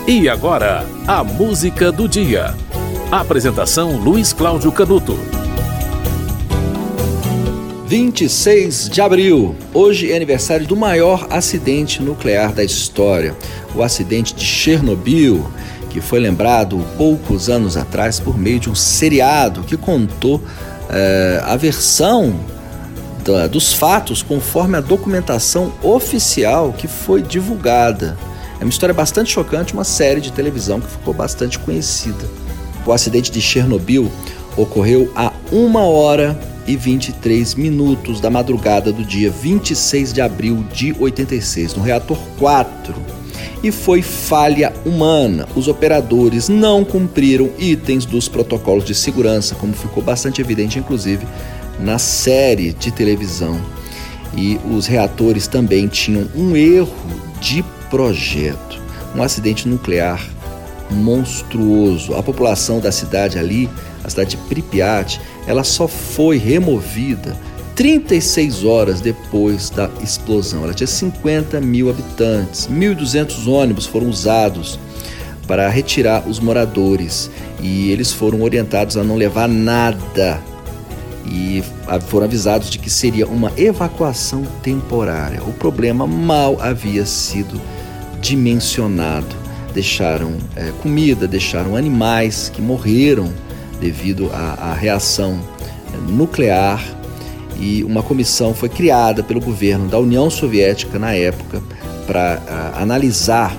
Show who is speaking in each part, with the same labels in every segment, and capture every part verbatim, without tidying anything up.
Speaker 1: E agora, a música do dia. Apresentação Luiz Cláudio Canuto.
Speaker 2: vinte e seis de abril. Hoje é aniversário do maior acidente nuclear da história, o acidente de Chernobyl, que foi lembrado poucos anos atrás por meio de um seriado que contou é, a versão da, dos fatos conforme a documentação oficial que foi divulgada. É uma história bastante chocante, uma série de televisão que ficou bastante conhecida. O acidente de Chernobyl ocorreu a uma hora e vinte e três minutos da madrugada do dia vinte e seis de abril de oitenta e seis, no reator quatro. E foi falha humana. Os operadores não cumpriram itens dos protocolos de segurança, como ficou bastante evidente, inclusive, na série de televisão. E os reatores também tinham um erro de projeto. Um acidente nuclear monstruoso. A população da cidade ali, a cidade de Pripyat, ela só foi removida trinta e seis horas depois da explosão. Ela tinha cinquenta mil habitantes, mil e duzentos ônibus foram usados para retirar os moradores e eles foram orientados a não levar nada e foram avisados de que seria uma evacuação temporária. O problema mal havia sido dimensionado. Deixaram é, comida, deixaram animais que morreram devido à, à reação nuclear, e uma comissão foi criada pelo governo da União Soviética na época para analisar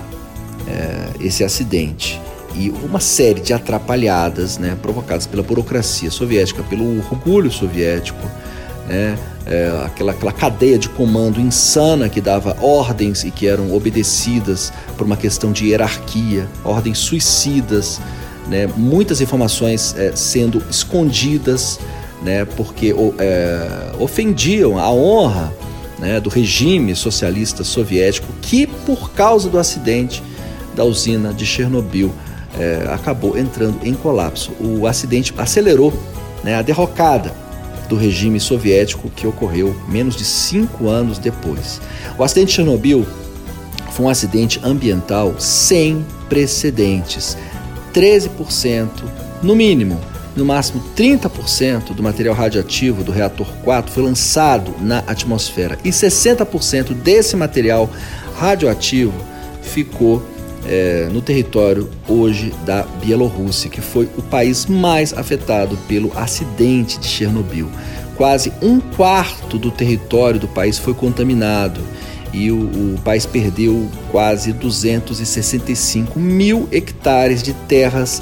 Speaker 2: é, esse acidente. E uma série de atrapalhadas, né, provocadas pela burocracia soviética, pelo orgulho soviético, né, é, aquela, aquela cadeia de comando insana que dava ordens e que eram obedecidas por uma questão de hierarquia, ordens suicidas, né, muitas informações é, sendo escondidas, né, porque é, ofendiam a honra, né, do regime socialista soviético, que por causa do acidente da usina de Chernobyl é, acabou entrando em colapso. O acidente acelerou, né, a derrocada do regime soviético que ocorreu menos de cinco anos depois. O acidente de Chernobyl foi um acidente ambiental sem precedentes. treze por cento, no mínimo, no máximo trinta por cento do material radioativo do reator quatro foi lançado na atmosfera e sessenta por cento desse material radioativo ficou é, no território hoje da Bielorrússia, que foi o país mais afetado pelo acidente de Chernobyl. Quase um quarto do território do país foi contaminado e o, o país perdeu quase duzentos e sessenta e cinco mil hectares de terras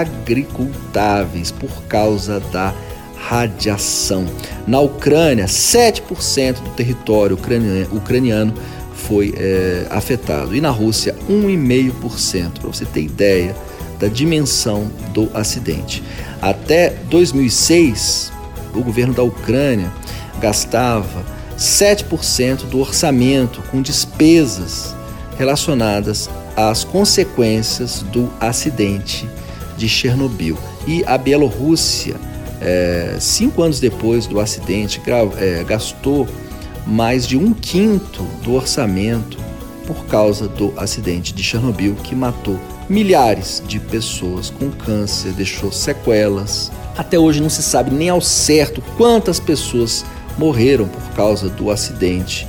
Speaker 2: agricultáveis por causa da radiação. Na Ucrânia, sete por cento do território ucraniano, ucraniano foi é, afetado. E na Rússia, um vírgula cinco por cento, para você ter ideia da dimensão do acidente. Até dois mil e seis, o governo da Ucrânia gastava sete por cento do orçamento com despesas relacionadas às consequências do acidente de Chernobyl. E a Bielorrússia, é, cinco anos depois do acidente, é, gastou mais de um quinto do orçamento por causa do acidente de Chernobyl, que matou milhares de pessoas com câncer, deixou sequelas. Até hoje não se sabe nem ao certo quantas pessoas morreram por causa do acidente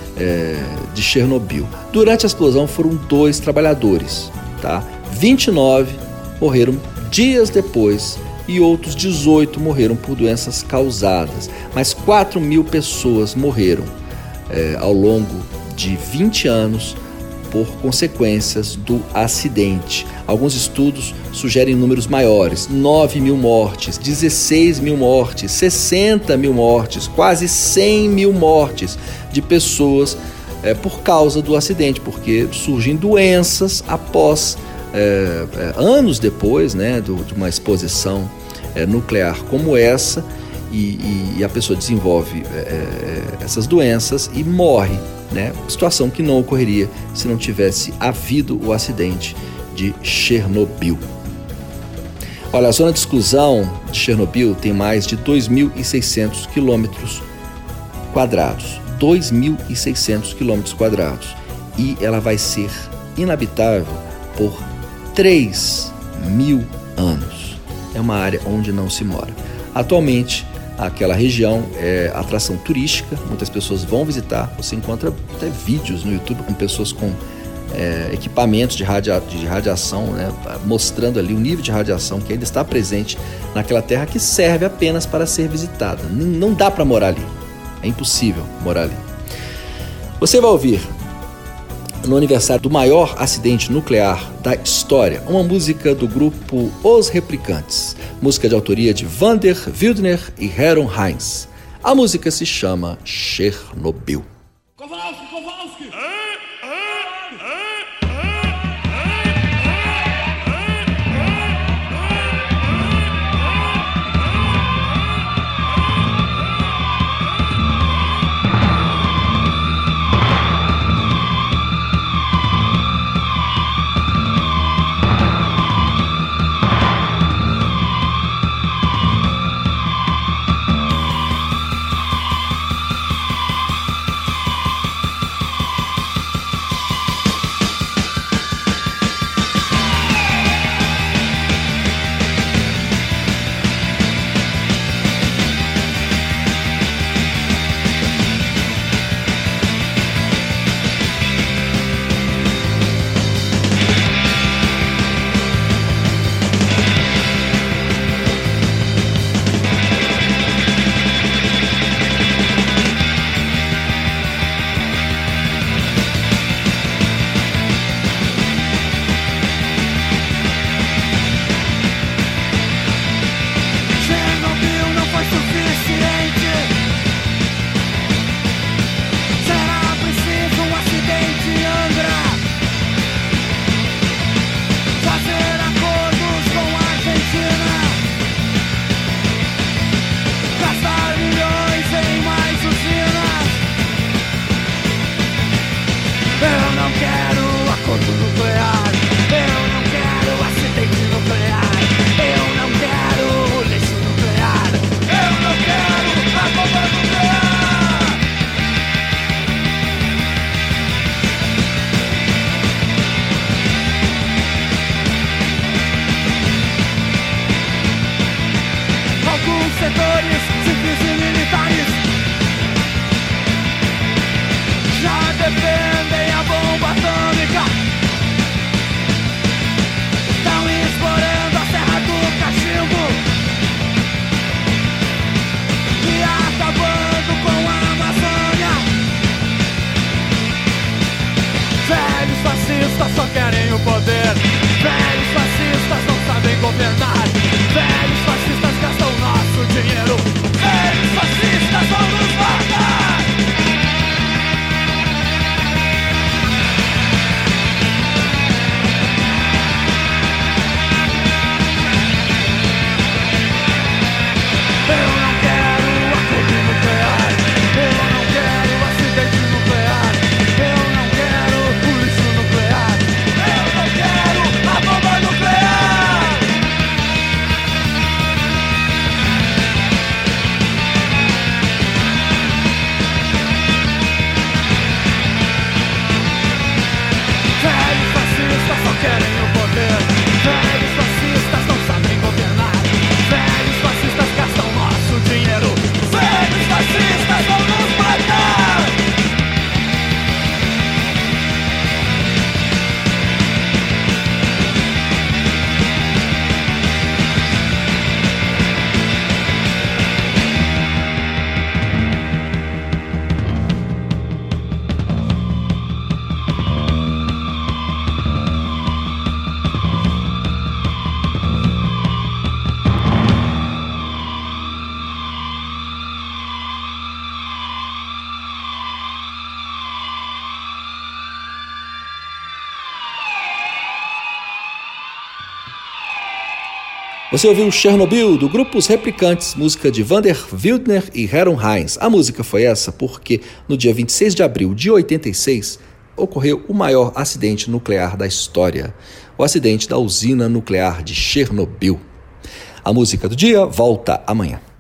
Speaker 2: é, de Chernobyl. Durante a explosão foram dois trabalhadores, tá? vinte e nove morreram dias depois e outros dezoito morreram por doenças causadas. Mas quatro mil pessoas morreram é, ao longo de vinte anos por consequências do acidente. Alguns estudos sugerem números maiores: nove mil mortes, dezesseis mil mortes, sessenta mil mortes, quase cem mil mortes de pessoas é, por causa do acidente, porque surgem doenças após, é, é, anos depois, né, do, de uma exposição é, nuclear como essa, e, e a pessoa desenvolve é, é, essas doenças e morre, né? Situação que não ocorreria se não tivesse havido o acidente de Chernobyl. Olha, a zona de exclusão de Chernobyl tem mais de dois mil e seiscentos quilômetros quadrados. dois mil e seiscentos quilômetros quadrados. E ela vai ser inabitável por três mil anos. É uma área onde não se mora. Atualmente, aquela região é atração turística, muitas pessoas vão visitar. Você encontra até vídeos no YouTube com pessoas com é, equipamentos de, radia- de radiação, né, mostrando ali o nível de radiação que ainda está presente naquela terra, que serve apenas para ser visitada. N- não dá para morar ali, é impossível morar ali. Você vai ouvir, no aniversário do maior acidente nuclear da história, uma música do grupo Os Replicantes, música de autoria de Vander Wildner e Heron Heinz. A música se chama Chernobyl.
Speaker 3: Kowalski, Kowalski! Só querem o poder. Velhos fascistas não sabem governar. Velhos fascistas gastam nosso dinheiro. Velhos fascistas vão nos matar. Eu não quero acordo nuclear. Eu não quero acidente nuclear. Eu não quero o lixo nuclear. Eu não quero a bomba nuclear. Velhos fascistas só querem o poder. Velhos fascistas não sabem governar. Velhos fascistas gastam nosso dinheiro. Velhos fascistas vão nos matar.
Speaker 2: Você ouviu Chernobyl, do grupo Os Replicantes, música de Vander Wildner e Heron Heinz. A música foi essa porque, no dia vinte e seis de abril de oitenta e seis, ocorreu o maior acidente nuclear da história, o acidente da usina nuclear de Chernobyl. A música do dia volta amanhã.